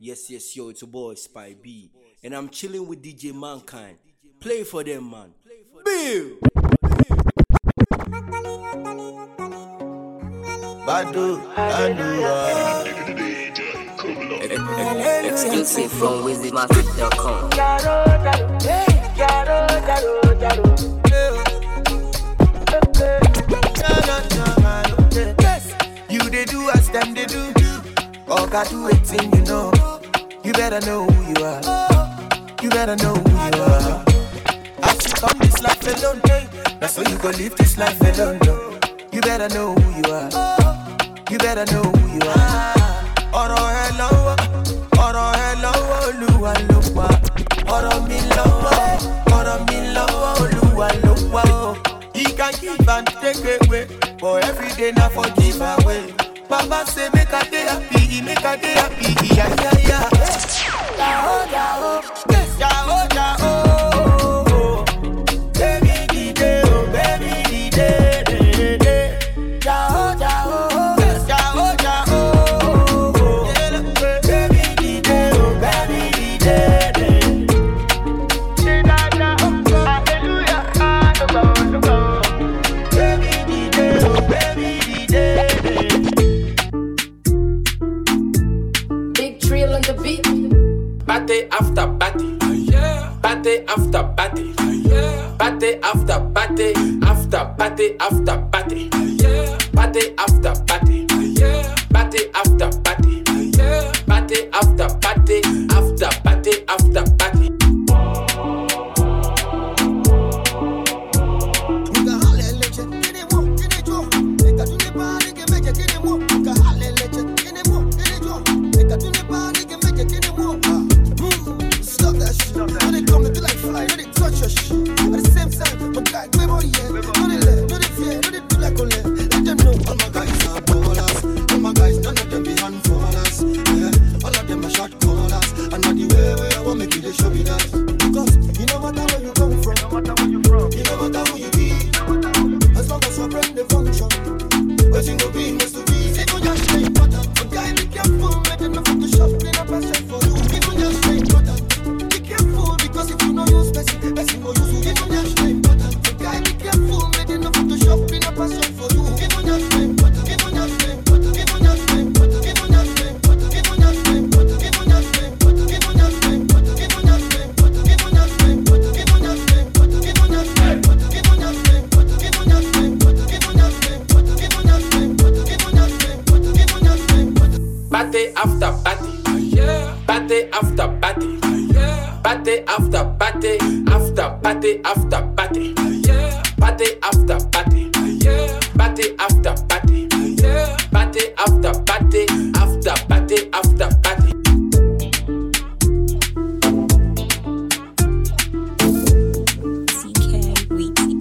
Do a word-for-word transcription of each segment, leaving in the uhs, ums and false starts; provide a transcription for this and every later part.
Yes, yes, yo, it's your boy Spy B, and I'm chilling with D J Mankind. Play for them, man. Bill. Badu, Badu, Exclusive from wizzy matic dot com. You they do as them they do. All got to waiting, you know. You better know who you are. You better know who you are. As you come this life alone, hey, that's how you go live this life alone. No. You better know who you are. You better know who you are. Ọ̀rọ̀ ẹ lọ́wọ́, ọ̀rọ̀ ẹ lọ́wọ́, Olúwa ló wà. Ọ̀rọ̀ mi lọ́wọ́, ọ̀rọ̀ mi lọ́wọ́, Olúwa ló wà. He can give and take away, but every day now for give away. Baba say make a day happy, make a day happy, yeah yeah yeah. Yahoo yahoo, yes yahoo yahoo. Baby di day, oh baby di day, day day. Yahoo yahoo, yes yahoo yahoo. Baby di day, oh baby di day, day. Hallelujah, hallelujah. Baby di day, oh baby di day, day. Party after party, yeah. Party after party, yeah. Party after party, after party after party, yeah. Party after party, yeah. Party after party, yeah. Party after party, after party after party. Party after party, yeah. Party after party, yeah. Party after party, after party after party, yeah. Party after party, yeah. Party after party, yeah. Party after party, after party after party. C K Weezy.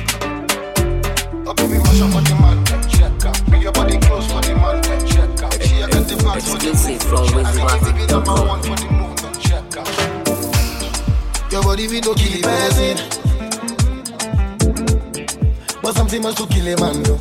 Up in my shop for the man, check up. Bring your body close for the man, check up. She a get the vibes for the Exclusive from wizzy matic dot com. one for the movement, check up. Your body we no kill the person, but something must to kill a man. No.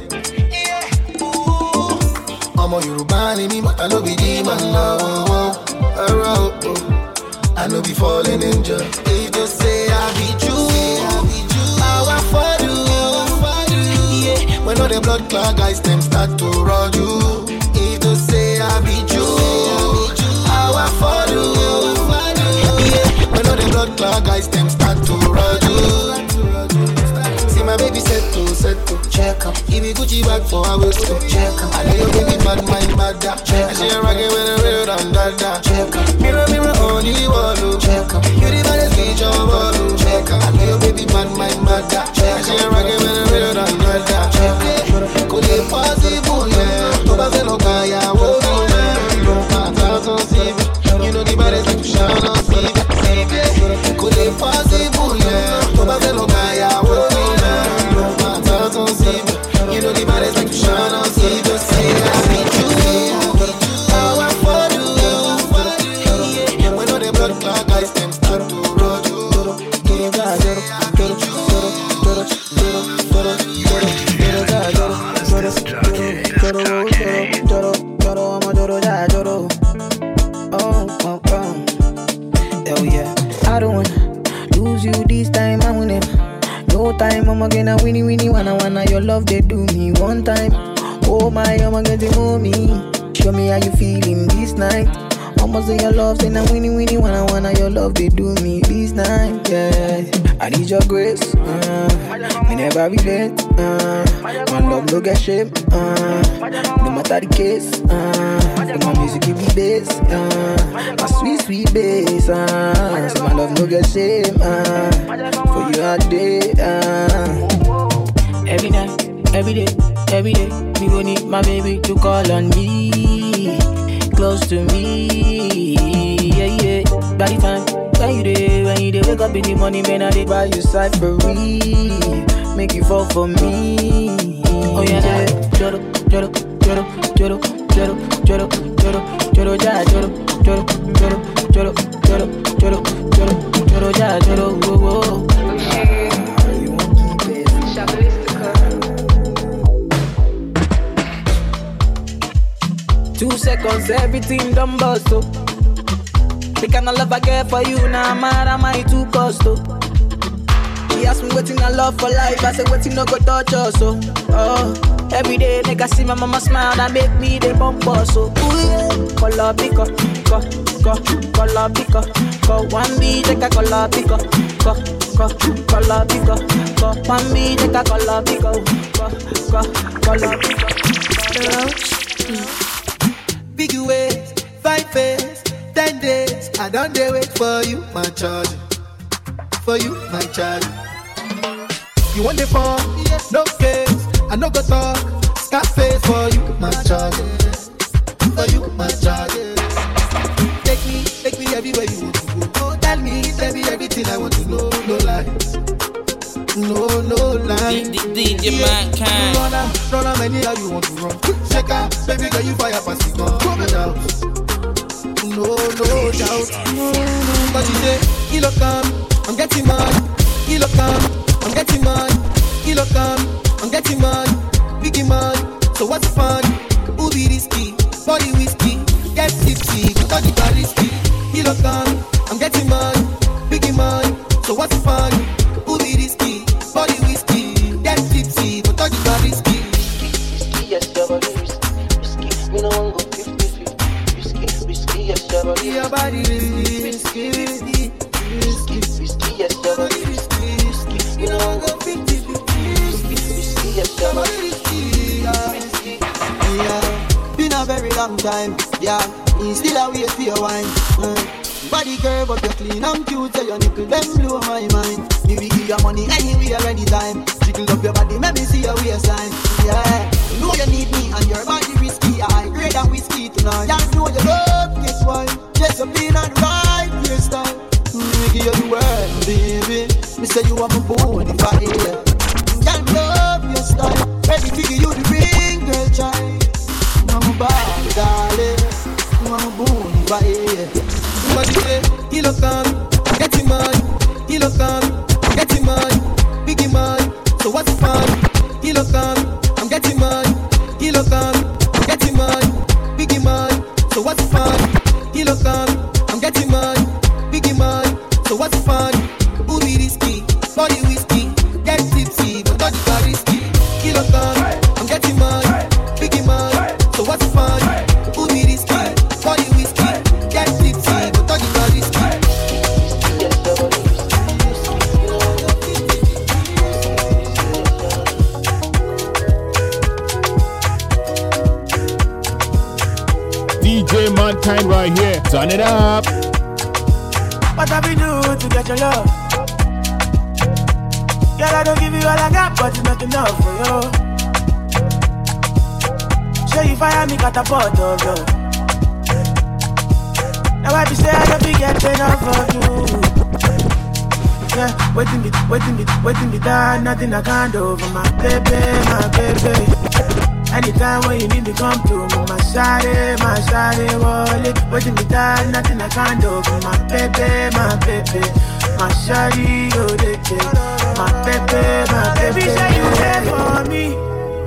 I'm a Yoruba, me but I no be demon now. Oh, oh, oh, oh. I no be falling in jail. They just say I be true, how I for you. Yeah. When all the blood clot guys them start to roll you. They just say I be true, how I for you. Yeah. When all the blood clot guys them start to roll you. See my baby set to set to check up. Give me Gucci bag for a waist to check up. I know your baby bad mind bad da. And she a rockin' with a real and that da. Check up. Mirror mirror on the wall, oh. Check up. You the baddest bitch on ball, oh. Check up. I know your baby bad mind bad da. And she a rockin' with a real and that da. Check up. Could it possible, yeah? To pass it no kaya, oh yeah. No matter so see. You know the baddest bitch shine on see. Could it possible, yeah? To pass it no kaya, oh yeah. No matter so see. You know the baddest like to shine on see. Just say I be true, how I for you. When all the blood clot guys them start to roll you. Say I be true. time, I'ma get a winnie winnie wanna wanna your love they do me one time. Oh my, I'ma get to know me. Show me how you feeling this night. Almost in your love, say now winnie winnie wanna wanna your love they do me this night. Yeah, I need your grace. Uh, me never relent. Uh, my love no get shame. Uh, no matter the case. Uh, my music give me bass. Uh, my sweet sweet bass. Uh, so my love no get shame. Uh, for you all day. Uh. Every night, every day, every day, me gon' need my baby to call on me, close to me, yeah, yeah. By the time, when you dey, when you dey wake up in the morning, man, I dey buy you cyphery, make you fall for me. Oh yeah, yeah. Joro, joro, joro, joro, joro, joro, joro, joro, ja, joro, joro, joro, joro, joro, joro, joro, joro, ja, joro, whoa, whoa. Two seconds, everything done bust up. The kind of love I get for you, now I'm mad, am I too cost up? He asked me waiting I love for life, I said waiting no go touch us, so oh, every day make I see my mama smile, that make me the bump us, so ooh yeah. Color picker, go, go, color picker, go one B, take a color picker, go, go, color picker, go one B, take a color picker, go, go, color picker. Big ways, five face, ten days. I don't dare wait for you, my charge. For you, my charge. You want the phone? Yes. No case. I no go talk. Scarface for you, my charge. For you, my charge. Take me, take me everywhere you want to go. Tell me, tell me everything I want to know. No lies. No, no lie. D J Mankind. Run out, run out, anyhow you want to run. Check out, baby girl, you fire past the gun. Come out. No, no doubt. But you say, kilo come, I'm getting mad. Kilo come, I'm getting mad. Kilo come, I'm getting mad. Biggie man, so what's the fun? Who be risky? Body whiskey, get tipsy, because you got risky. Kilo come, I'm getting mad. Biggie man, so what's the fun? Who be risky? Body whiskey, get tipsy, but all you got risky. Risky, yes, your body risky. Risky, we don't want to go fifty-fifty. Risky, risky, yes, your body risky. Your body risky, risky, risky, risky, yes, your body risky. Risky, we don't want to go fifty-fifty. Risky, risky, yes, your body risky. Risky, yeah. Been a very long time, yeah. You still a wait for your wine. Mm. Body curve up, you clean and cute, so your nipple them blow my mind. Me we give your money anywhere, anytime. Jiggle up your body, let me see your waistline. Yeah, you know you need me and your body risky. I grade that whiskey tonight. Yeah, you know you love, guess why? Just a clean and right hairstyle. Me give you the world, baby. Me say you are my bone if I hear. Yeah, love your style. Ready to give you the ring, girl, child. I'm a bad darling. I'm a bone if I hear. Somebody say, kilo come, get him on. Kilo come, get him on. Biggie man, so what's the fun? Kilo come, I'm getting man. Kilo come, get him on. Biggie man, so what's the fun? Kilo come, I'm getting man. Biggie man, so what's the fun? Who be risky? Body whiskey, get tipsy, but not the risky. Kilo come, I'm getting man. Biggie man, so what's the fun? Who be risky? Body whiskey, get tipsy, but not the risky. D J Mankind right here, turn it up. What have you do to get your love? Girl, I don't give you all I got, but it's not enough for you. Show you fire me catapult of you. Now I be say I don't be getting enough of you. Yeah, waiting me, waiting me, waiting me down, nothing I can't do for my baby, my baby. Anytime when you need me, come through me, my shawty, my shawty, wallet. Waiting me down, nothing I can't do for my baby, my baby. My shawty, oh, they take my baby, my baby. Baby, say you there for me,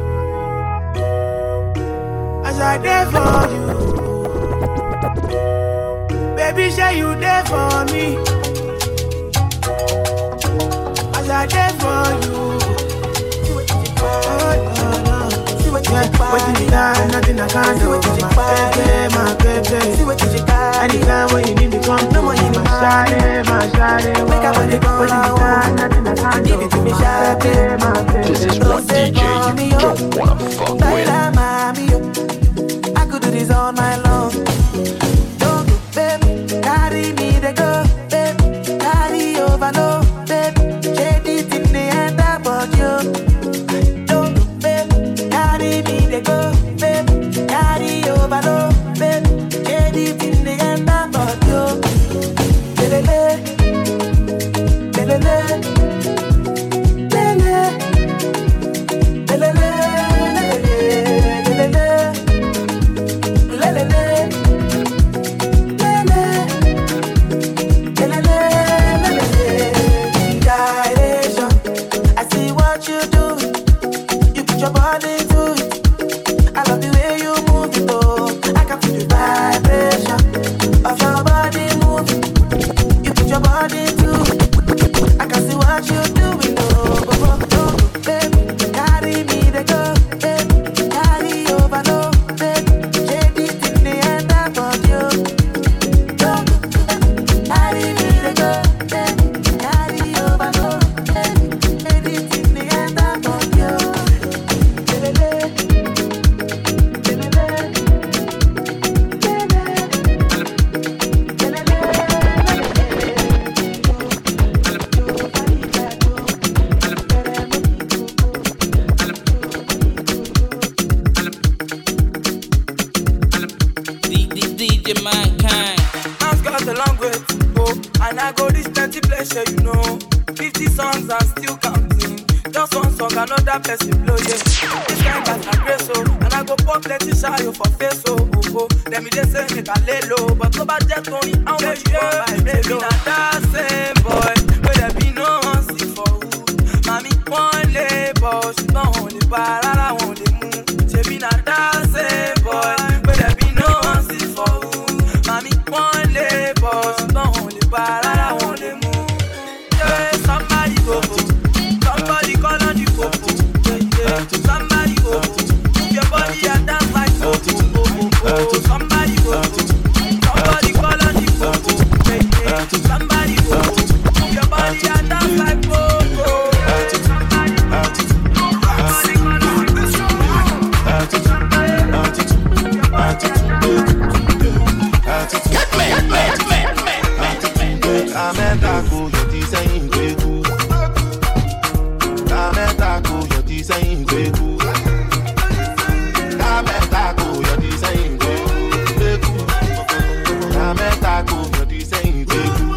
as I there for you. Baby, say you there for me, as Cause I did for you. Oh, no, no. Yeah, waiting me down, nothing I can't do. My baby, my baby. Anytime when you need me, come to me. My shawty, my shawty. Wake up when you go down, nothing I can't do. Give it to me, shawty, my baby. This is what D J you don't wanna fuck with. I could do this all night long. Don't go, baby. Carry me, they go, baby. Carry over, no, baby. Shade it in the end, I bought you. They go, baby, carry over, no, baby, get it in the end about you. Lele, lele, lele, lele, lele, lele, lele, direction. I see what you do. You put your body to it. I love the way you move it, oh. I can feel the vibration of your body moving. You put your body to I can see what you're doing, oh. Oh, oh, oh, baby, carry me, they go, baby. Carry over, no, baby. Shade it in the end, I got you. Carry me, they go, baby. Carry over, no, baby. Shade it in the end, I got you. And I go this plenty pleasure, you know. Fifty songs and still counting. Just one song, another person blow, yeah. This kind got a grace, oh. And I go pop plenty shadow for face, oh, oh, oh. Let me just say, make a lay low. But go back just only, how much you want my baby. Not that same boy, but there be no one see for who. Mommy, one label, she don't hold it, but I want it move. She be not that same boy, but there be no one see for who. Mommy, one label, she don't hold it, but I want it move. Yeah, somebody go, somebody call on the popo. Yeah, yeah. Somebody go, move your body and dance like popo. Somebody go, somebody call on the popo. Yeah, yeah. Somebody go, move your body and dance like popo. Ametaku, your design greku. Ametaku, your design greku. Ametaku, your design greku. Ametaku, your design greku.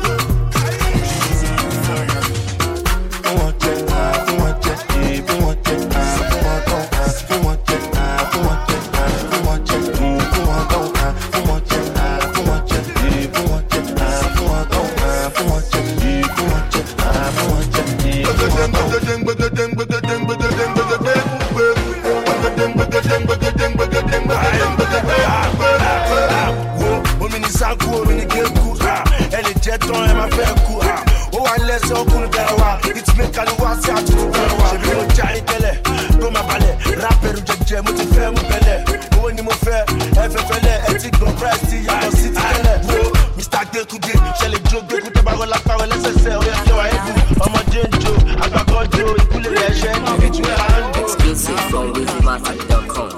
Exclusive from Wizzy Master dot com.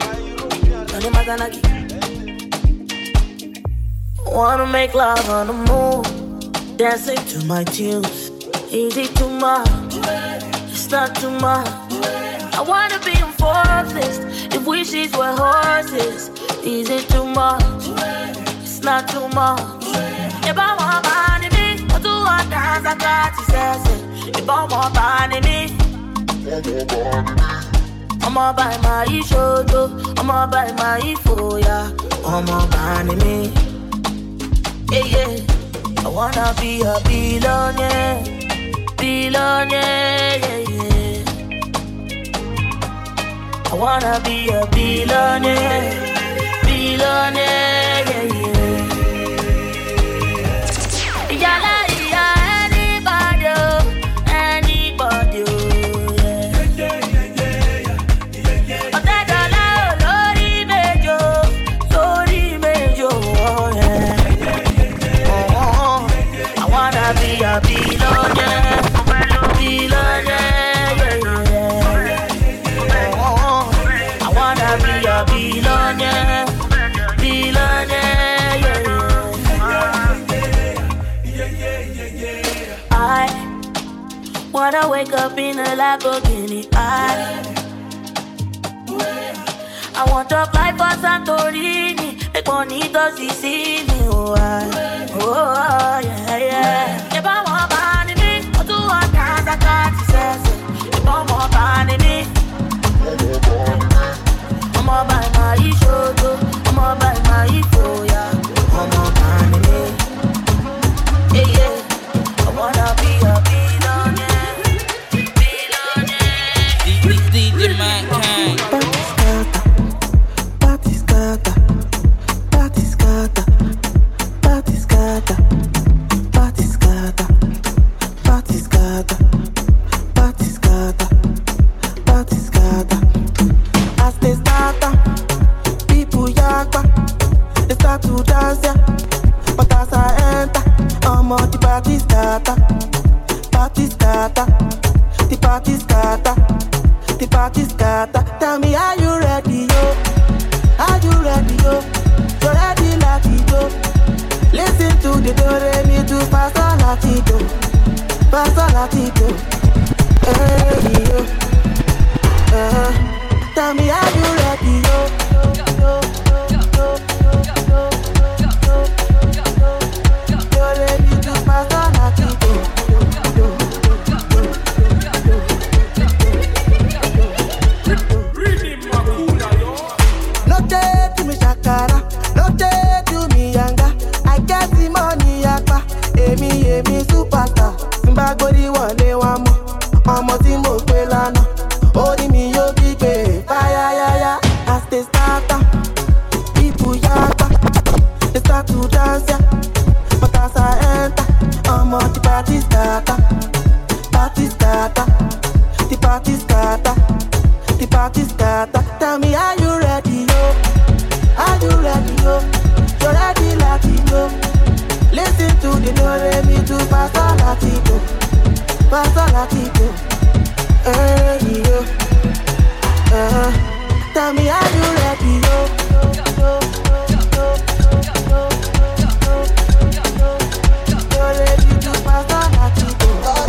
Wanna make love on the move, dancing to my tunes. Easy too much, it's not too much. I wanna be on fourth list, if wishes were horses. Easy too much, it's not too much. If I want money, me, I do want dance, I got to say. If I want money, me, I'ma buy my shoto, I'ma buy my foya, I'ma buy me. Yeah, yeah. I wanna be a billionaire, billionaire, yeah, yeah. I wanna be a billionaire, billionaire, yeah, yeah. Yalla, yeah, anybody, anybody. wanna wake up in a Lamborghini. I, I want to fly for Santorini. Make money to see me. Oh, I, oh, yeah, yeah. If I want money, I do want to got to say. If I want money, I'm all by my shoulder. I'm all by my phone, yeah. I'm all by me. Yeah, yeah. I wanna be a billionaire. Billionaire. D J Mankind. Party scatter. Party scatter. Party scatter. Party scatter. Party scatter. Party scatter. Party scatter. As they start, people yakba. They start to dance, yeah. But as I enter, I'm on the party starter. Party starter. The party starter. The party starter. Tell me, are you ready, yo? Are you ready, yo? You ready, Latido? Listen to the do re mi do Pastor Latido. Pastor Latido. Hey, yo. Uh, tell me, are you ready, yo? Yo, yo, yo, yo, yo, yo. You ready to Pastor Latido? No day to me shakara, no day to me yanga. I get the money yakpa, emi emi superstar. Simba go di one day one more, ọmọ tí mo gbé lánàá. Orí mi yóò bí gbé fire yaya. As they start, people yakpa, they start to dance ya. But as I enter, ọmọ the party starter, party starter, the party starter, the party starter. Tell me, are you ready, yo? Are you ready, yo? You ready, Latido? Listen to the do re mi do Pastor Latido, Pastor Latido. Hey, yo. Uh, tell me, are you ready, yo? Yo, yo, yo, yo, yo, yo. You ready to Pastor Latido?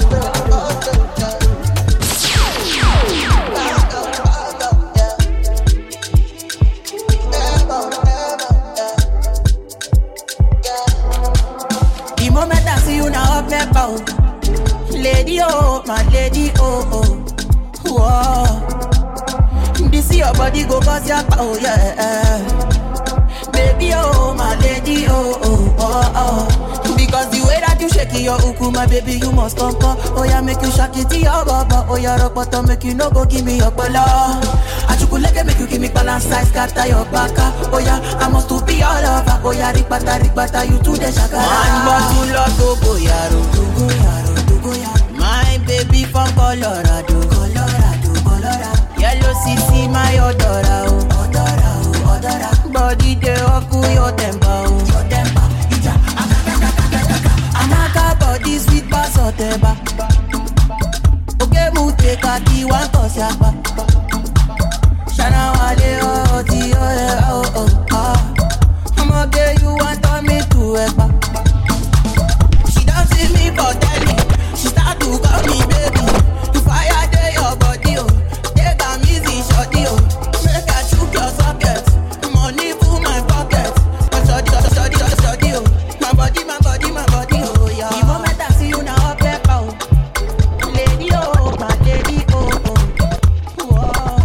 The moment I see you now up my bow, lady oh, my lady oh oh, whoa. This your body go cause your power, yeah. Baby oh, my lady oh oh oh oh. Because the way that you shake your uku, my baby you must come come. Oh yeah, make you shake it to your baba. Oh yeah, rock bottom make you no go give me your bala. Achukuleke make you give me balance size, scatter your baka. Oh yeah, I must to be all over. Oh yeah, rikbata rikbata you to the shakara. Man bottle of Togo yaro, Togo yaro, Togo yaro. My baby from Colorado, Colorado, Colorado. Yellow C C my odora, oh odora, oh odora. Body dey oku your temper, oh your temper. Ija, amaka body sweet pass oteba. Okay, mute kaki one cause yapa. Shana wale oh ti oh oh oh. I'ma get you want me to ever. She don't see me for telly. She start to call me baby. You fire day your body oh. Take a easy shorty oh. Make her chook your socket. Money full my pocket. Shorty, shorty, shorty, shorty oh. My body, my body, my body oh yeah. The moment I see you now up there oh. Lady oh, my lady oh oh. Whoa.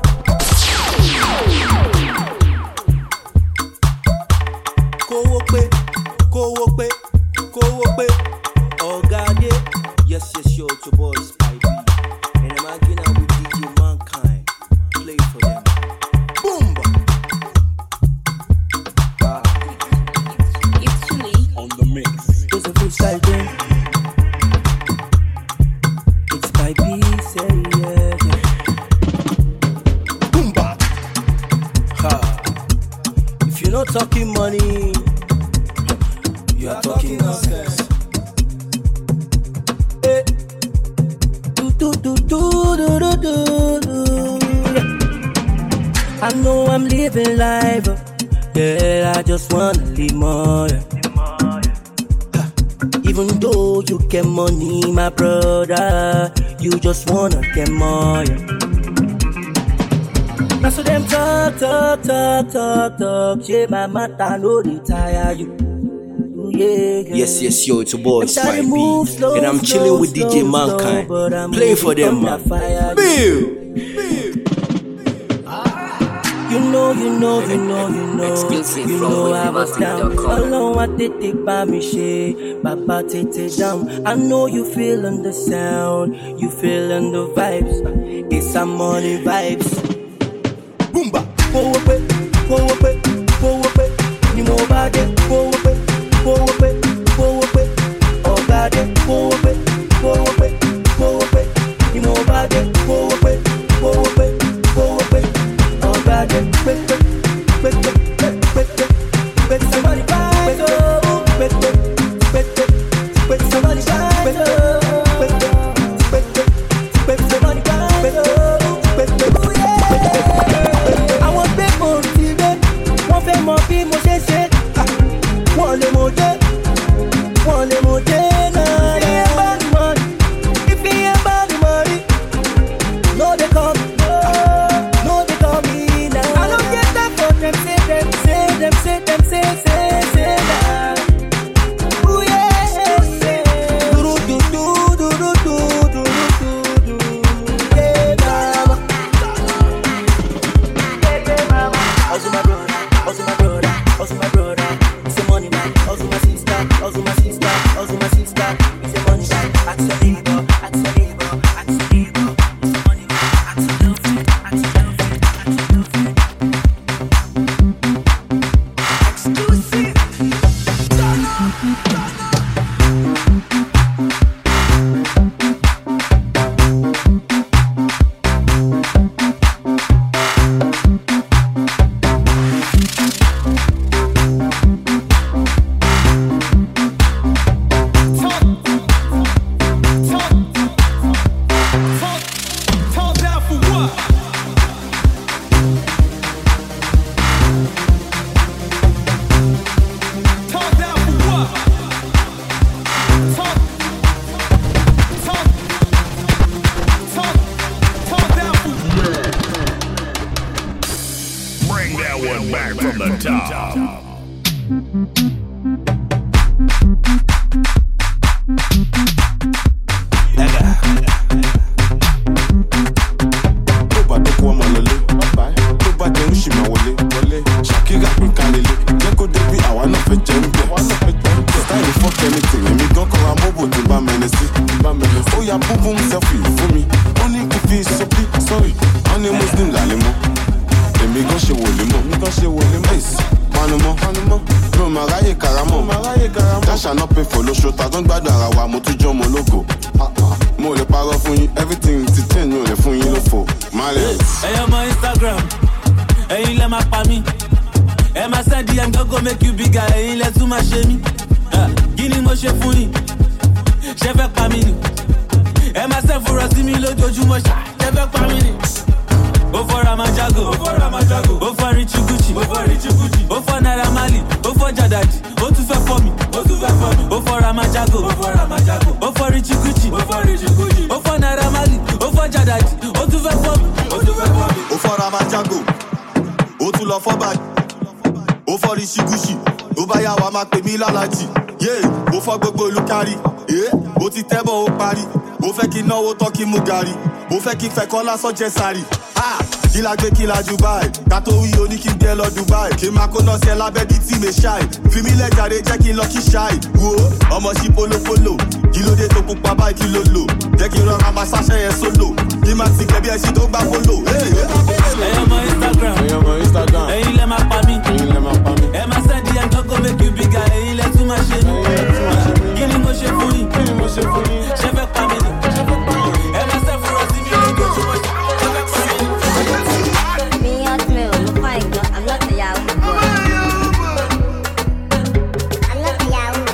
Kówó pé, kówó pé, kówó pé. Ọ̀gá dé. Yes, yes, yo, it's your boy Spy B. And I'm hanging out with D J Mankind. Play for them. Boom! Ah. It's Chili on the mix. It's a freestyle game. It's Spy B, say yeah, yeah. Boom! Bah. Ha. If you're not talking money, you are talking nonsense. Hey. Do do do do do do do do. I know I'm living life, uh, yeah. I just wanna live more. Yeah. Even though you get money, my brother, you just wanna get more. Now so them talk, talk, talk, talk, talk. Yeah, my matter no retire you. Yeah, yeah. Yes, yes, yo, it's a boy, Spy B. Slow, and I'm chilling slow, with D J Mankind. slow, Play for them, man. Bill! You know, you know, you know, you know. Exclusive you from know I was Wizzy down. Massive dot com. Alone, I did take by me shade. Baba take down. I know you feeling the sound. You feeling the vibes. It's some money vibes. Boomba. Go away, go away, go away. You know about it. Go away, go away, go away. Oh God, go away, go away, go away. You know about it. Go away, go away, go away. Oh God, quick, quick, quick, quick, quick, quick, quick. Somebody buy oh, quick, quick, quick, quick, quick. Somebody buy quick, quick, quick, quick, quick. Somebody buy quick, quick, quick, quick. I want people to get one fame more be more shit. One le moje, one le moje na. If he ain't about the money, if he ain't about the money, no they come, no they come me now. I don't get that for them, say them, say them, say them, say say say that. Ooh yeah, do do do do do do do do do. Yeah, mama. Yeah, mama. Also my brother, also my brother, also my brother. It's a money man, also my sister, also my sister, also my sister. It's a money man, ask your neighbor, ask your neighbor, ask your neighbor. It's a money man, ask your girlfriend, ask your girlfriend, ask your girlfriend. Exclusive. Bring that one back from the top. Tó bá dé kó ọmọ lọlé, tó bá jẹ́ ń ṣì máa wọlé, Shakira pín kálélé, jẹ́ kó dé bí àwa náà fẹ́ jẹ́ ń bẹ̀. Style fuck anything, èmi gan kọ́ra mọ́bò tí bá mẹ́lẹ̀ sí. Ó yá búbú ń selfie fún mi, ó ní kí fi sọ́bí, sorry, wọ́n ní Muslim lálẹ́ mọ́. Èmi gan ṣe wòlé mọ́, èmi gan ṣe wòlé mọ́. Ace, panumọ́, panumọ́, mi ò máa ráyè karamọ́, máa ráyè karamọ́. Dáṣà náà pé fòlóṣó, tàgbọ́n gbádùn ara wa, mo tún jọ́ ọmọ ológo. Mo lè parọ́ fún yín, everything ti change, mi ò lè fún yín lófo. Malẹ̀. Ẹyọ mọ Instagram, ẹ̀yin lẹ máa pa mí. Ẹ máa send D M go make you bigger, ẹ̀yin lẹ tún máa ṣe mí. Kí ni mo ṣe fún yín? Ṣé fẹ́ pa mí ni? Ẹ máa send fúnra sí mi lójoojúmọ́, ṣé fẹ́ pa mí ni? Ó fọ́ Ramajago, ó fọ́ Ramajago, ó fọ́ Richie Gucci, ó fọ́ Richie Gucci, ó fọ́ Naira Marley, ó fọ́ Jadadi, ó tún fẹ́ fọ́ mi, ó tún fẹ́ fọ́ mi. Ó fọ́ Ramajago, ó fọ́ Ramajago, ó fọ́ Richie Gucci, ó fọ́ Richie Gucci, ó fọ́ Naira Marley, ó fọ́ Jadadi, ó tún fẹ́ fọ́ mi, ó tún fẹ́ fọ́ mi. Ó fọ́ Ramajago, ó tún lọ fọ́ báyìí, ó fọ́ Richie Gucci, ó bá yà wá máa pè mí lálàjì, yé, ó fọ́ gbogbo olùkárí, ó ti tẹ́bọ̀ ó parí, ó fẹ́ kí náwó tán kí mú gàrí, ó fẹ́ kí fẹ́ kọ́ lásán jẹ sáré. Kí la gbé kí la Dubai, ká tó wí oní kí n gbé lọ Dubai. Kí n máa kó náà sí ẹ lábẹ́ bíi tí mi ṣáì. Fi mí lẹ́jàre jẹ́ kí n lọ kí ṣáì. Wo ọmọ sí polopolo, kí ló dé tó pupa báyìí kí ló lò. Jẹ́ kí n rọra máa sáṣẹ́ yẹn sólò. Kí n máa ti kẹ̀bí ẹṣin tó gbá polo. Ẹyọ mọ Instagram, ẹyọ mọ Instagram, ẹ̀yin lẹ máa pa mí. ẹ̀yin lẹ máa pa mí. Ẹ máa send D M go make you bigger, ẹ̀yin lẹ tún máa ṣe mí. Kí ni mo ṣe fún yín? Kí ni mo ṣe fún yín? Ṣé fẹ́ pa mí ni? Ẹ máa send fúnra sí mi lójoojúmọ́, ṣé fẹ́ pa mí ni? Me hotmail, no fine, no, I'm not a Yahoo boy. I'm not a Yahoo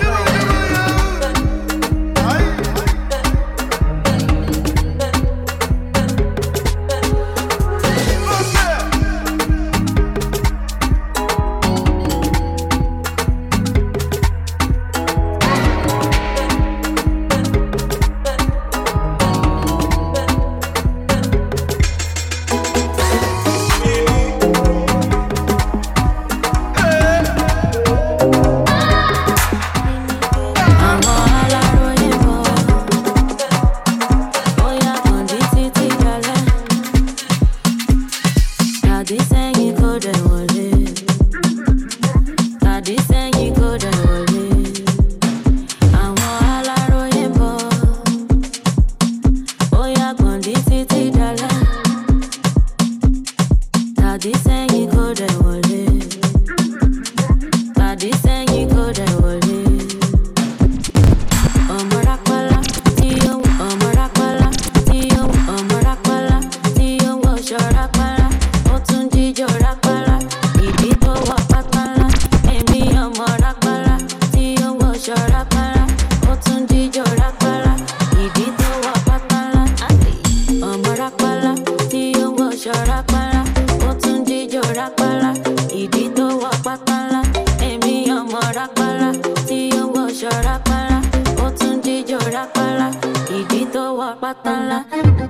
pálapàla, ìdí tó wọ pátálá.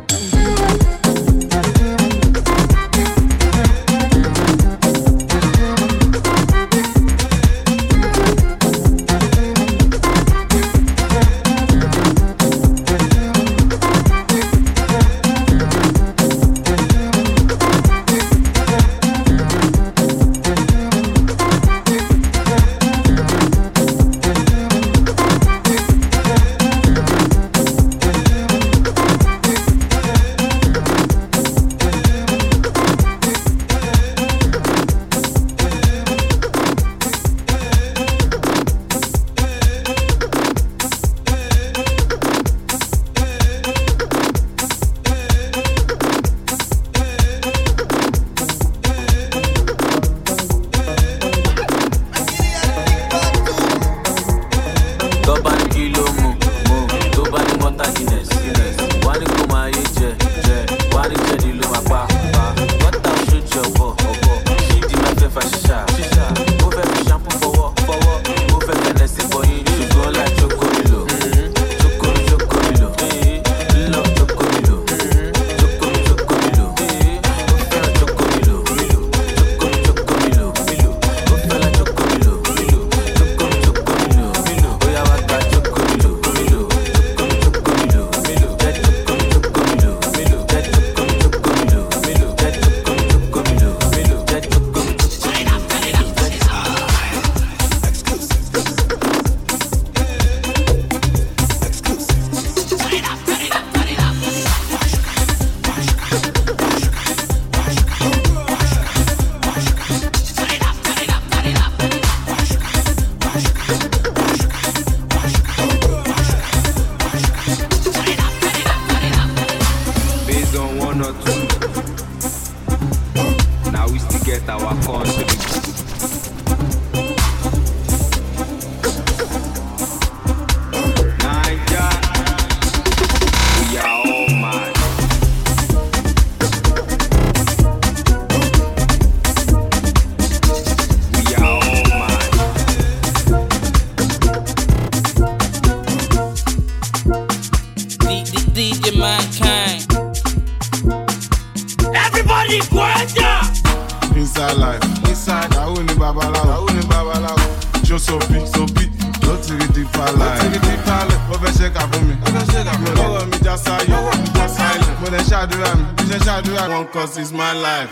Cause it's my life.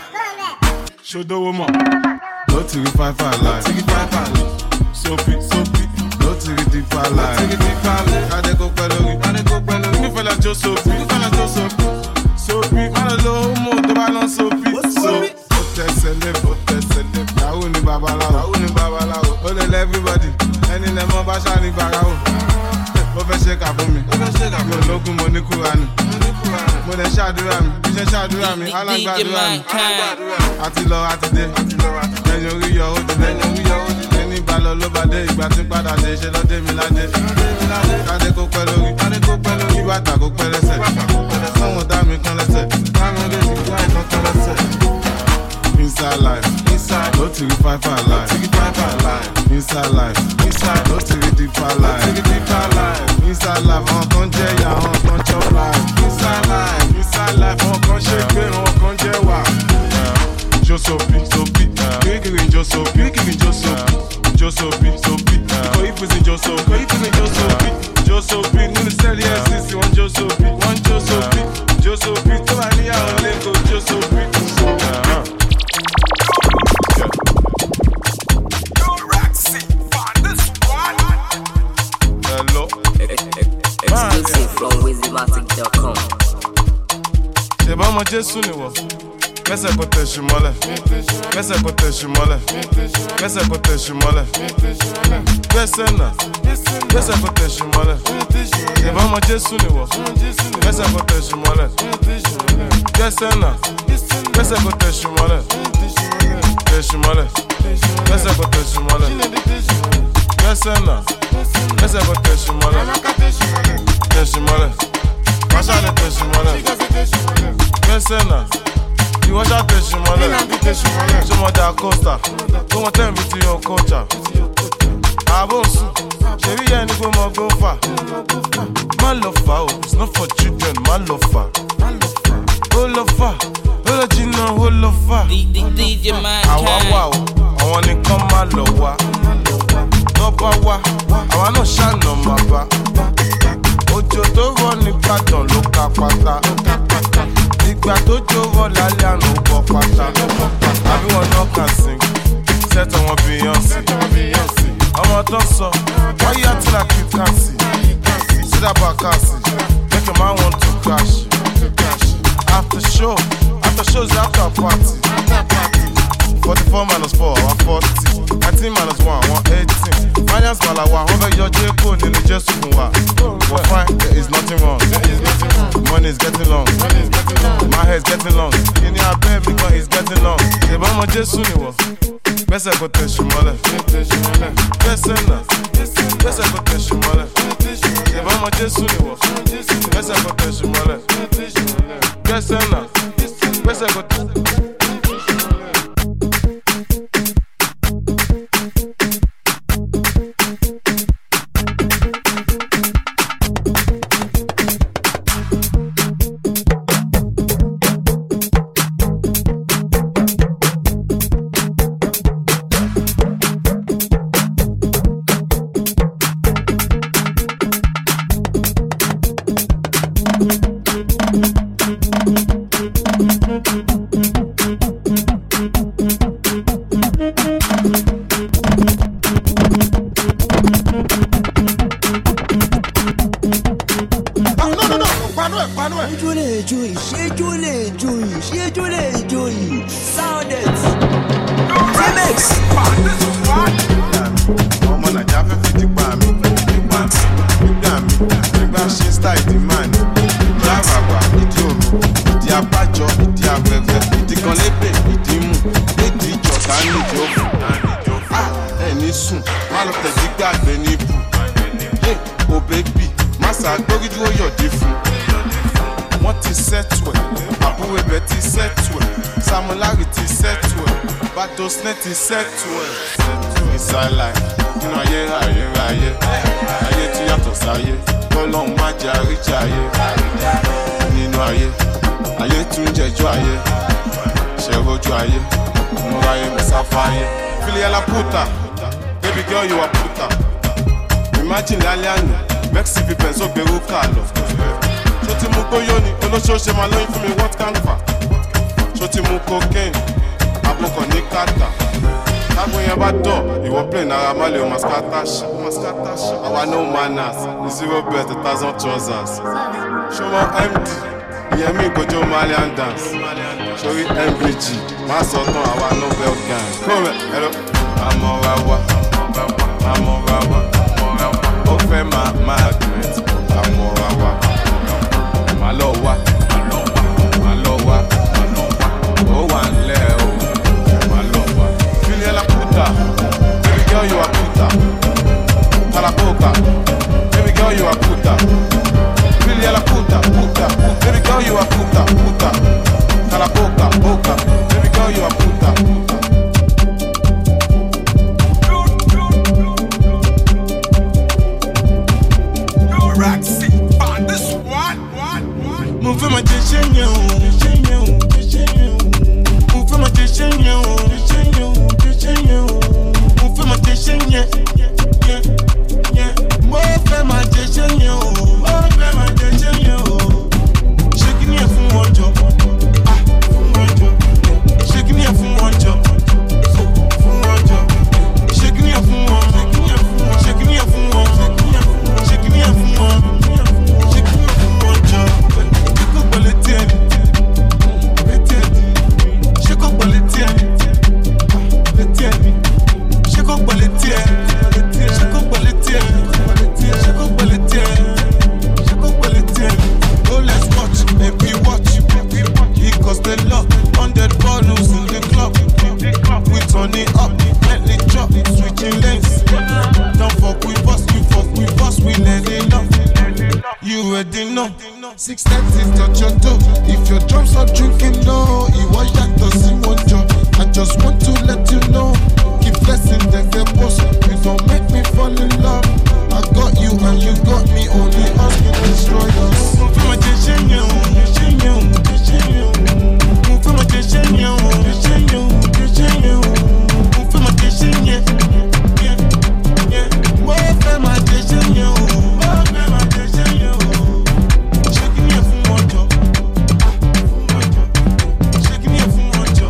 Show the woman. No to the five five life. No to the five five. So big, so big. No to the deep five life. No to the deep five life. I go pelori. I go pelori. Me fella just so big. Me fella just so big. So big. Man a low mo. The balance so big. So hotel celeb, hotel celeb. Yahoo ni babalawo. Yahoo ni babalawo. Olele everybody. Any lemon basha ni barao. Mo fẹ́ ṣe kà fún mi. Mo fẹ́ ṣe kà fún mi. Mo lókun mo ní Kúránì. Mo dẹ̀ ṣàdúrà mi, iṣẹ́ ṣàdúrà mi, alágbàdúrà mi. Àti lọ àti dé, lẹ́yìn orí yọ ó dé, lẹ́yìn orí yọ ó dé. Ẹni bá lọ ló bá dé, ìgbà tí padà dé, ṣe lọ dé mi ládé. Kádé kó pẹ́ lórí, kí bàtà kó pẹ́ lẹ́sẹ̀. Sọ́wọ́n dá mi kan lẹ́sẹ̀, kámi lè fi wá ìtàn kan lẹ́sẹ̀. Inside life, inside, no to the five five life. Inside life, inside, no to the deep five life. Inside life, on kan jẹ́ ìyá, on kan chop life. Inside life, inside life, on kan ṣe gbé, on kan jẹ́ wà. Jo so big, so big, kirikiri jo so big, kirikiri jo so big, jo so big, so big. Iko ifusi jo so, iko ifusi jo so big, jo so big. Nínú sẹ́ẹ̀lì ẹ̀ sísì, wọ́n jo so big, wọ́n jo so big, jo so big. Tó bá níyàwó lẹ́kọ̀ọ́, jo so big. Exclusive from Wizimatic dot com. Ṣé bá ọmọ Jésù ni wọ̀? Kẹ́sẹ̀ kò tẹ̀sí mọ́lẹ̀. Kẹ́sẹ̀ kò tẹ̀sí mọ́lẹ̀. Kẹ́sẹ̀ kò tẹ̀sí mọ́lẹ̀. Kẹ́sẹ̀ náà. Kẹ́sẹ̀ kò tẹ̀sí mọ́lẹ̀. Ṣé bá ọmọ Jésù ni wọ̀? Kẹ́sẹ̀ kò tẹ̀sí mọ́lẹ̀. Kẹ́sẹ̀ náà. Kẹ́sẹ̀ kò tẹ̀sí mọ́lẹ̀. Tẹ̀sí mọ́lẹ̀. Kẹ́sẹ̀ kò tẹ̀sí mọ́lẹ̀. Kẹ́sẹ̀ náà. Kẹ́sẹ̀ kò tẹ̀sí mọ́lẹ̀. Tẹ̀sí mọ́lẹ̀. Masha le tẹ̀sí mọ́lẹ̀. Kẹ́sẹ̀ náà. Ìwọ ṣá tẹ̀sí mọ́lẹ̀. Ṣé mo dà kọ́sà? Kó mo tẹ̀ mí ti yan kọ́ọ̀chà. Abonsu, Sherry and go more go far. My love for, it's not for children, my love for. Oh love for, oh Gina, oh love for. D J Mankind. Awa wow, I wanna come my love wa. No power, I wanna shine on my back. Ojo to run ní Ìbàdàn ló ká pátá. Ìgbà tó jó rọ̀ lálẹ́ àná ó bọ́ pátá. Àbí wọn náà kàn sing, set on wọn Beyonce. Ọmọ tó sọ, why you acting like you can't see? See that back see, make a man want to crash. After show, after shows after party. forty-four minus four, one forty. nineteen minus one, one eighteen. Finance Malawa, over your J P O, Nini Jesu Kunwa. We're fine, there is nothing wrong. Money is getting long. My hair is getting long. You need a bed because it's getting long. The Bama Jesu Niwa. Best I go to Shimala. Best I go to Shimala. The Bama Jesu Niwa. Best I go to Shimala. Best I go to Best I go to Ti settle inside life, you know ayé ayé ayé ayé tí yàtọ̀ sáyé, kọ́lọ́hún má jẹ́ àríjà ayé nínú ayé, ayé tún jẹjọ́ ayé, ṣẹ̀rọ̀jú ayé, múra ayé mẹ́sàfà ayé. Filiya la puta, baby girl you are puta. Imagine lálẹ́ àná, Mexi fi bẹ̀nsó gbèrú kà lọ. Ṣó ti mú kóyó ni, olóṣooṣe máa lóyún fún mi what can fa? Ṣó ti mú cocaine, àbúkọ̀ ní kàtà. Tágbó yẹn bá dọ̀, ìwọ play náírà má lè o máa skátàṣì. Àwa no manners, zero belt, a thousand trousers. Ṣọmọ M D, ìyẹn mi ìgbọ́jọ́ Malian dance. Sórí M V G, má sọ tán àwa no belt gang. Kúrò ẹ̀rọ. Àmọ̀ra wa, àmọ̀ra wa, ó fẹ́ máa magnet. Àmọ̀ra wa, má lọ wá, má lọ wá, ó wà nílẹ̀ o. Baby girl, you are puta. Talapoca. Baby girl, you are puta. Really la puta, puta. Baby girl, you are puta, puta. Talapoca, boca. Baby girl, you are puta, puta. Roxy, on this one, one, one. Move my decision, decision, decision. Move my decision, decision. Mo fẹ́ máa jẹ́ṣẹ́ yẹn, yẹn, yẹn. Mo fẹ́ máa jẹ́ṣẹ́ yẹn o, mo fẹ́ máa jẹ́ṣẹ́ yẹn o. Ṣé kí ni ẹ fún wọn jọ? Ah, fún wọn jọ. Ṣé kí ni ẹ fún wọn jọ? Fún wọn jọ. Ṣé kí ni ẹ fún wọn? Ṣé kí ni ẹ fún wọn? Ṣé kí ni ẹ fún wọn? Ṣé kí ni ẹ fún wọn jọ? Ṣé kò gbọ́ létí ẹni? Létí ẹni. Ṣé kò gbọ́ létí ẹni? She go quality, she go quality, she go quality, she go quality. Oh, let's watch, baby, watch. He cost a lot, hundred bottles in the club. We turn it up, let it drop, switching lanes. Don't fuck with us, you fuck with us, we let it up. You already know. Six thirty, touch your toe. If your drums are drinking, no, it was that doesn't want you. I just want to let you know. keep flexing, there's a push. You don't make me fall in love. I got you and you got me. Only us can destroy us. Move from a decenyo, decenyo, decenyo. Move from a decenyo, decenyo, decenyo. Move from a decenyo, yeah, yeah. Move from a decenyo, move from a decenyo. Shaking me from one job, from one job. Shaking me from one job.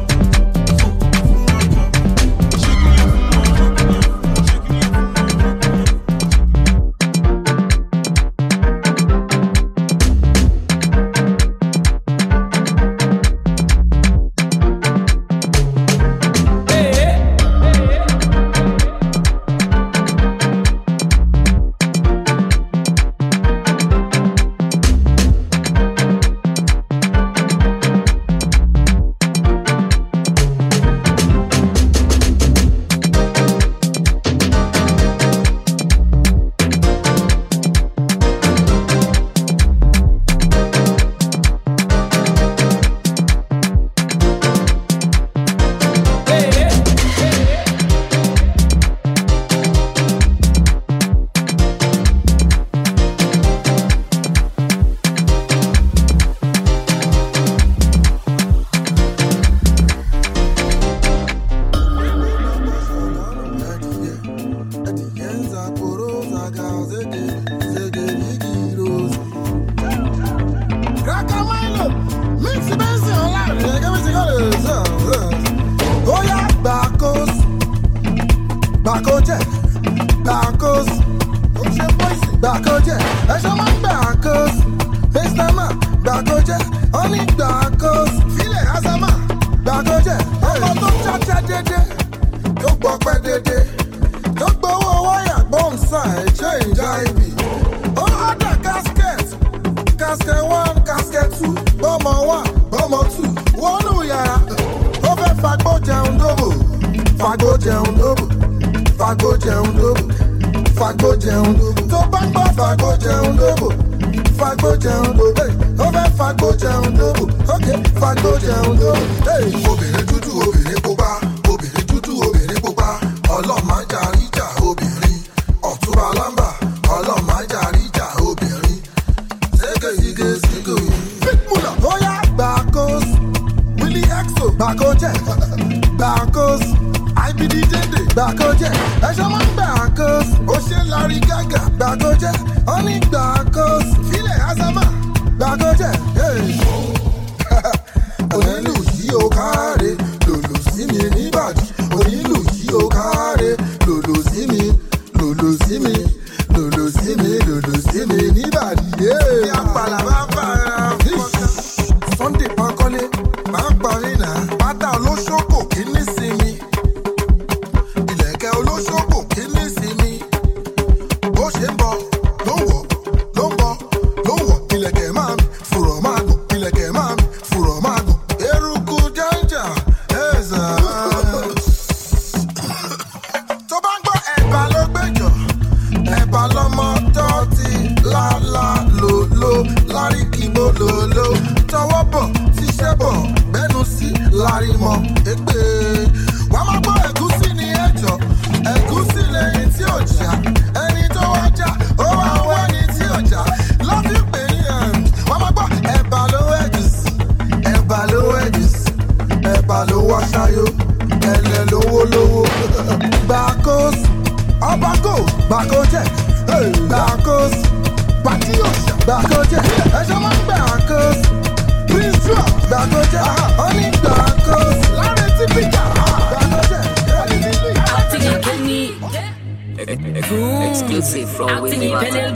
Exclusive from Wizzy Master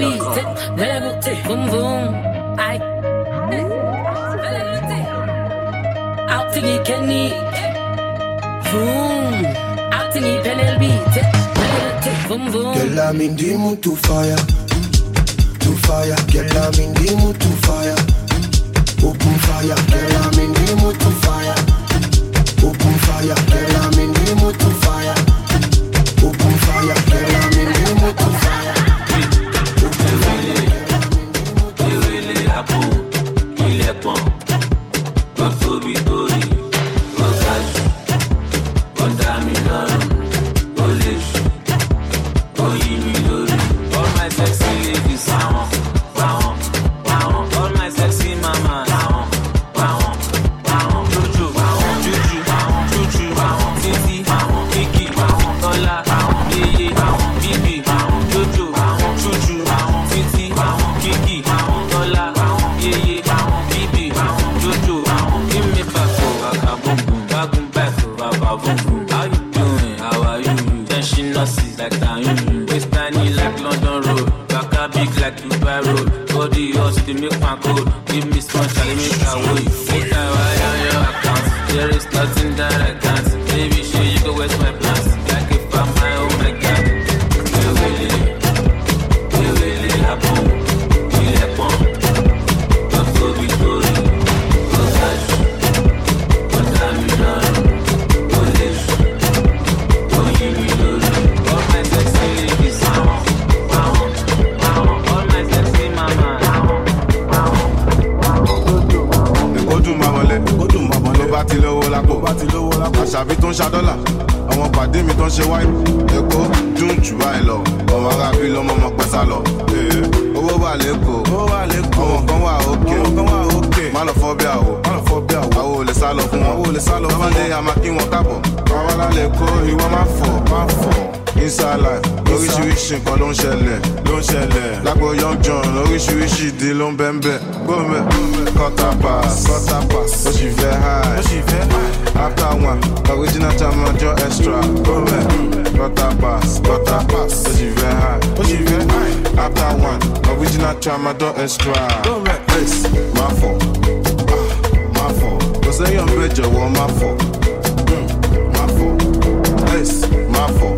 dot com. Boom boom, I out to the Kenny. Boom, out to the P L B. Boom boom. Girl, I'm in the mood to fire, to fire. Girl, I'm in the mood to fire, open fire. Girl, I'm in the mood to fire, open fire. Girl, I'm in the mood to fire, open fire. Girl, I'm in the mood to fire. Kiki, Tola, Yeye, Bibi, Jojo, give me back for Vagabond, Vagabond back for Vagabond. How you doing? How are you? Tension nurses like that. Waist tiny like London Road, Baka big like Dubai Road. Body yours, they make my code. Give me some challenge, make a way. Make a wire on your account. There is nothing that I can't. Baby, sure you go waste my plans. Like if I'm my own, my God. We really, we really happen. We let one. Don't go be told. Go touch. What time you done? Go live. Go give me load. All my sexy ladies. All my sexy mama. Odu ma wọlé, odu ma wọlé. Ló bá ti lówó lápò, bá ti lówó lápò. Àṣàbí tó ń ṣa dọ́là, àwọn pàdé mi tó ń ṣe wáyé. Èkó dùn jù báyìí lọ, ọmọ arábí lọ́mọ ọmọ pẹ́ sá lọ. Owó wà lẹ́kọ̀ọ́, owó wà lẹ́kọ̀ọ́. Àwọn kan wà òkè, àwọn kan wà òkè. Má lọ fọ́ bí àwọ̀, má lọ fọ́ bí àwọ̀. Àwọn ò lè sá lọ fún wọn, àwọn ò lè sá lọ fún wọn. Bábáde a máa kí wọn káàbọ̀. Àwọn alálẹ̀ kó ìwọ máa fọ̀, máa fọ̀. Inside life, oríṣiríṣi nǹkan ló ń ṣẹlẹ̀, ló ń ṣẹlẹ̀. Lágbo Young John, oríṣiríṣi ìdí ló ń bẹ́ńbẹ́. Gómẹ̀, quarter pass, quarter pass. Ó sì fẹ́ high, ó sì fẹ́ high. After one, original Chama jọ extra. Gómẹ̀, quarter pass, quarter pass. Ó sì fẹ́ high, ó sì fẹ́ high. After one, original Chama jọ extra. Gómẹ̀, ace, máa fọ̀, máa fọ̀. Kò sẹ́yìn ọ̀bẹ jọ̀wọ́ máa fọ̀, máa fọ̀. Ace, máa fọ̀.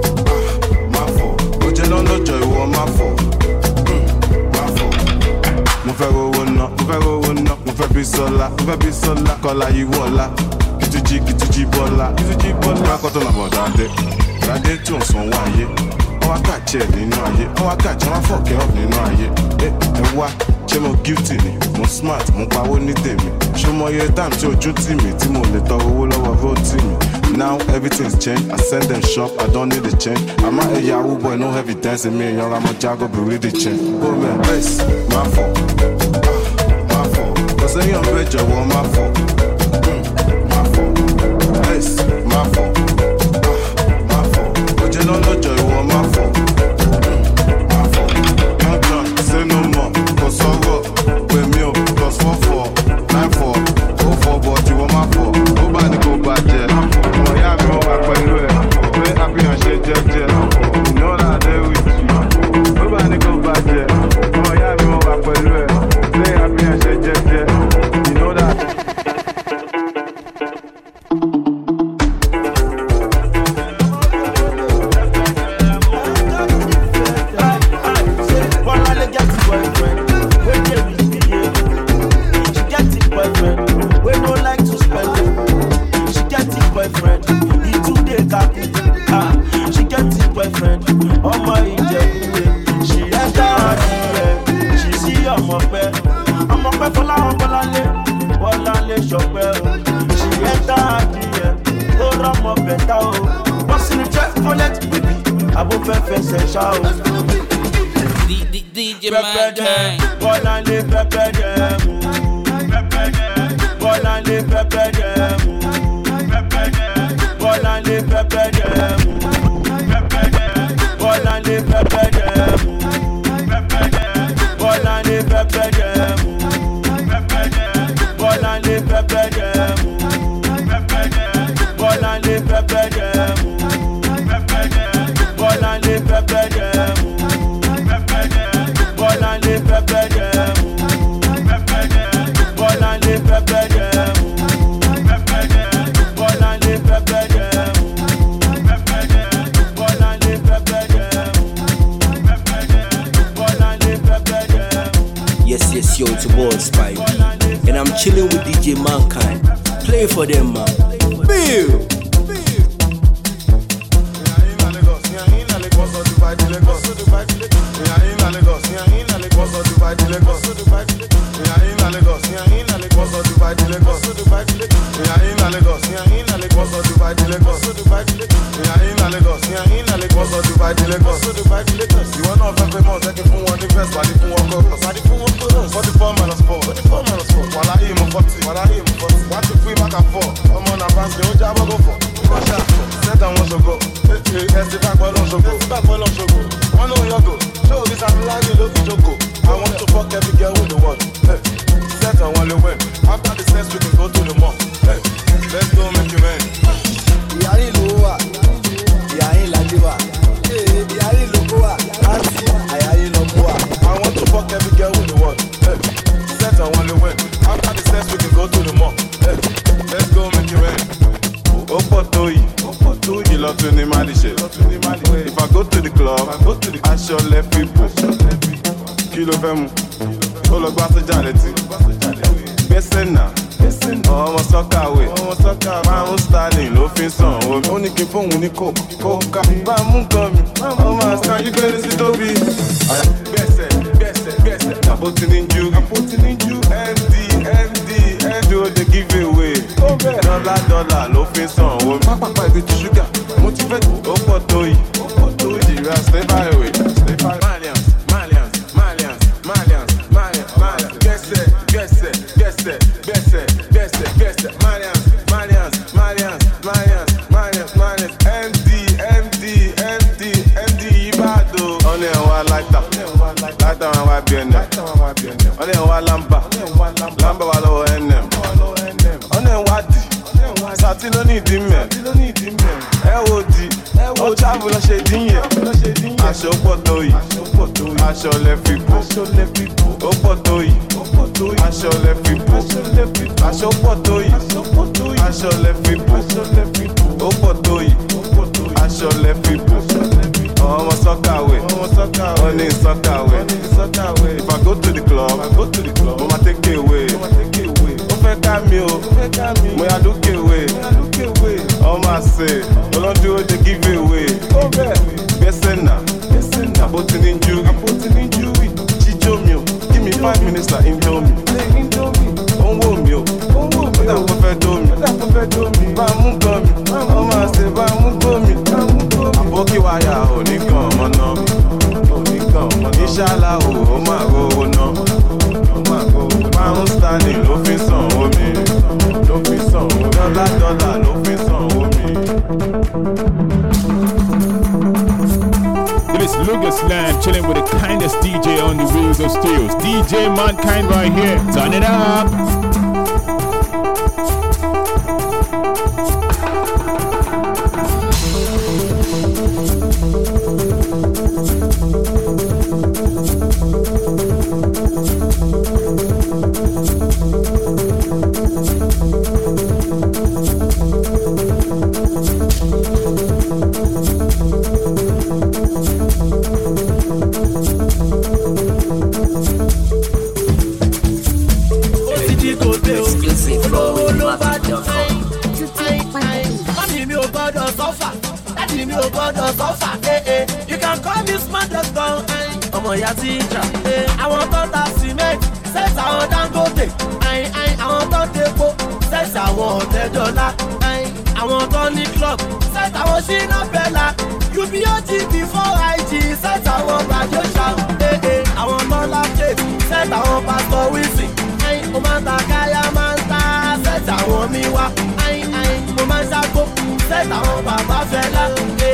Lọ́jọ́ ìwọ máa fọ̀, máa fọ̀. Mo fẹ́ rówó ná, mo fẹ́ rówó ná. Mo fẹ́ bí sọ́lá, mo fẹ́ bí sọ́lá. Kọ́lá yìí wọ̀lá, kìtújì kìtújì bọ́lá. Kìtújì bọ́lá. Bá kọ́tọ̀ làbọ̀ dáadé, dáadé tí ò ń sanwó ayé. Wọ́n wá kàjẹ́ ẹ̀ nínú ayé, wọ́n wá kàjẹ́ wọ́n fọ̀kẹ́ ọ̀ nínú ayé. Ẹ wá, ṣé mo guilty ni? Mo smart, mo pawó ní tèmi. Ṣé mo yẹ time tí ojú tì mí tí mo lè tọrọ owó lọ́wọ́ vote mi? Now everything's changed. I send them shop, I don't need a change. I'm not a Yahoo boy, no evidence in me. Young, I'm a Jago, but really change. Go man, ace, my fault, my fault. Cause I ain't bet you want my fault, my fault. Ace, my fault, my fault. But you don't know you want my fault, my fault. Young John, say no more. Cause I go with me, plus four four, nine four, oh four, but you want my fault. Nobody go back there. Yeah, me over pẹ̀lú ẹ̀, pé àfihàn ṣe jẹ́jẹ́, ìnáwó náà dé with you. Ó bá ní kó bàjẹ́, ọmọ ìyá mi over pẹ̀lú ẹ̀, pé àfihàn ṣe jẹ́jẹ́, ìnáwó náà. D J Mankind. Bolande pepe demu. Bolande pepe demu. Bolande pepe demu. Bolande pepe demu. Bolande pepe demu. Bolande pepe demu. Bolande pepe demu. Bolande pepe demu. Bolande pepe demu. Bolande pepe demu. Bolande pepe demu. Bolande pepe demu. Bolande pepe demu. Yes, yes, yo, it's your boy Spy B, and I'm chilling with D J Mankind. Play for them, man. Bill. One on your go, show this I'm lying, look at your go. kí ló fẹ́ mu ó lọ gbá sójà létí gbèsè náà ọmọ sọ́kàwé márùn sterling ló fi sàn omi ó ní kí n fóun ní kóká bá mú gan mi ọmọ àṣà yí gbé sí tóbi gbèsè gbèsè gbèsè àpótí ní ju àpótí ní ju md md md ó dey give away dọ́là dọ́là ló fi sàn omi pápápá ibi tí ṣúgà mo ti fẹ́ ó pọ̀ tó yìí ó pọ̀ tó yìí ìrà stay far away stay far malians malians malians malians malians malians gbèsè gbèsè gbèsè gbèsè gbèsè gbèsè malians malians malians malians malians malians md md md md ibado ọ̀nà ẹ̀wọ̀n aláìta láìta wọn wá bí ẹnẹ ọ̀nà ẹ̀wọ̀n alamba lamba wà lọ́wọ́ nm ọ̀nà ẹ̀wọ̀n adi sati ló ní ìdí mẹ́ ẹ wo di ó travel lọ ṣe dín yẹn aṣọ pọ̀ tó yìí aṣọ lẹ fi bò ó pọ̀ tó yìí aṣọ lẹ fi bò aṣọ pọ̀ tó yìí aṣọ lẹ fi bò ó pọ̀ tó yìí aṣọ lẹ fi bò ọmọ sọ́kàwé ó ní sọ́kàwé if I go to the club mo ma take away ó fẹ́ ká mi o mo yà dúkè wé ọmọ àṣẹ ọlọ́dún ó dey give away gbèsè náà àpótí ní ju jíjó mi o give me five minutes na indomie ó ń wò mí o ó dà kó fẹ́ dó mi bá a mú gan mi ọmọ àṣẹ bá a mú gbó mi àbókí wáyà ò ní gan ọmọ náà ìṣàlá o ó máa rówó náà márùn sterling ló fi sàn omi ló fi sàn omi dọ́là dọ́là ló fi sàn omi. This is Lucas Land chilling with the kindest D J on the wheels of steels. D J Mankind right here. Turn it up. ọmọ ìyá tí ń jà. àwọn tó ta cement sẹ́ẹ̀sì àwọn dangote àwọn tó tepo sẹ́ẹ̀sì àwọn ọ̀tẹ́dọ́lá àwọn tó ní club sẹ́ẹ̀sì àwọn ṣínà bẹ́là ubot before ig sẹ́ẹ̀sì àwọn bàjọ́sà àwọn mọ́lá tape sẹ́ẹ̀sì àwọn pastor wilson mo máa ń ta káyà máa ń ta sẹ́ẹ̀sì àwọn mi wá mo máa ń ṣàkó sẹ́ẹ̀sì àwọn bàbá fẹ́lá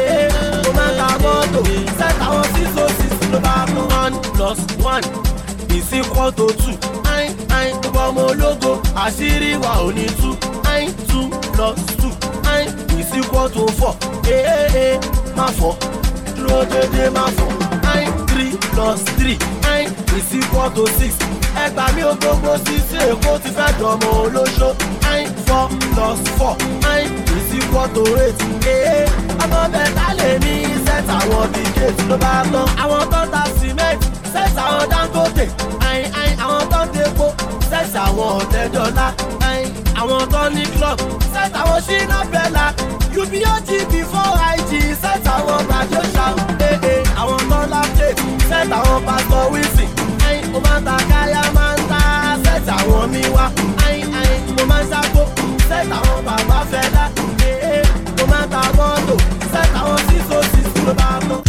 mo máa ń ta mọ́tò sẹ́ẹ̀sì àwọn sísọ sísọ ló bá mú one plus one is equal to two. Ain ain gbogbo ọmọ ológo àṣírí wa ò ní tú. Ain two plus two ain is equal to four. Ee ee má fọ́ dúró dédé má fọ́. Ain three plus three ain is equal to six. Ẹgbà mi ò gbogbo sísè èkó ti fẹ́ dọ̀mọ́ olóṣó. Ain four plus four ain is equal to eight. Ee ọmọ bẹ̀ta lè ní sẹ́tà àwọn bíi gate ló bá tán. Àwọn tó ta cement sẹ́tà àwọn dangote. Ain ain àwọn tó tepo sẹ́tà àwọn ọ̀tẹ́dọ́lá. Ain àwọn tó ní club sẹ́tà àwọn ṣínà bẹ́là. ubot before ig sẹ́tà àwọn bàjọ́sà. Ee àwọn tó lápè sẹ́tà àwọn pastor wilson. Ain mo máa ń ta káyà máa ń ta sẹ́tà àwọn mi wá. Ain ain mo máa ń ṣàkó sẹ́tà àwọn bàbá fẹ́lá. Ee mo máa ń ta mọ́tò sẹ́tà àwọn sísọ sísọ ló bá mọ́.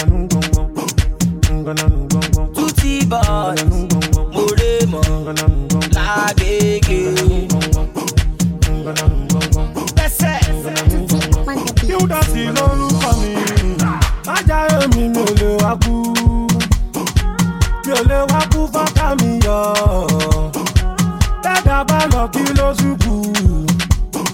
Tutti boy, Moremo, Lagege. Kí ó dá sí lórúkọ mi, má jáde mi mi ò lè wá kú, mi ò lè wá kú fọ́ká mi yọ. Tẹ́dá bá lọ kí ló ṣùkú,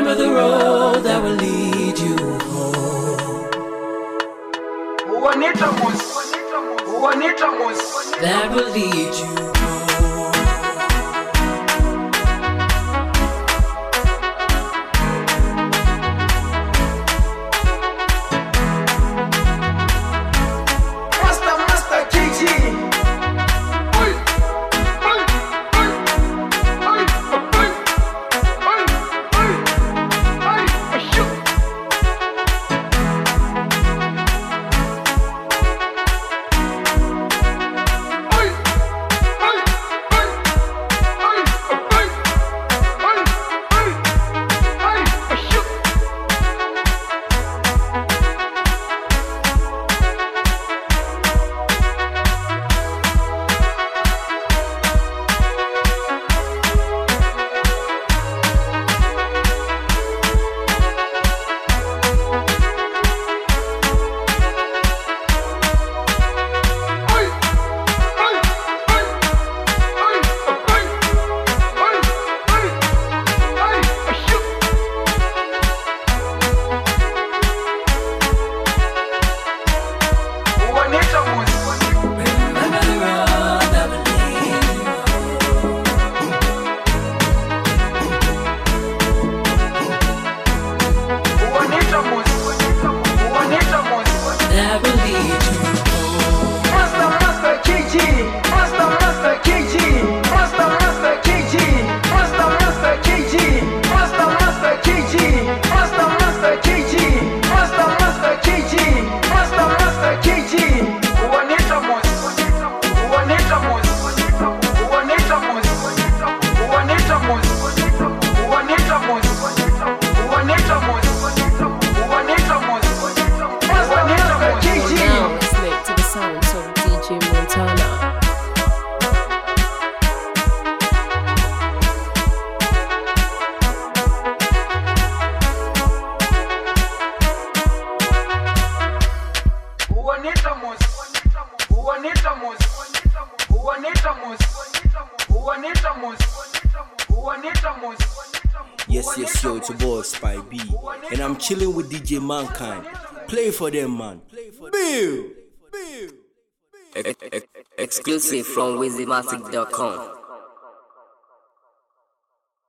Remember the road that will lead you home. That will lead you home. Yes, yes, yo, it's your boy Spy B, and I'm chilling with D J Mankind. Play for them, man. Bill! Exclusive from Wizzy Matic dot com.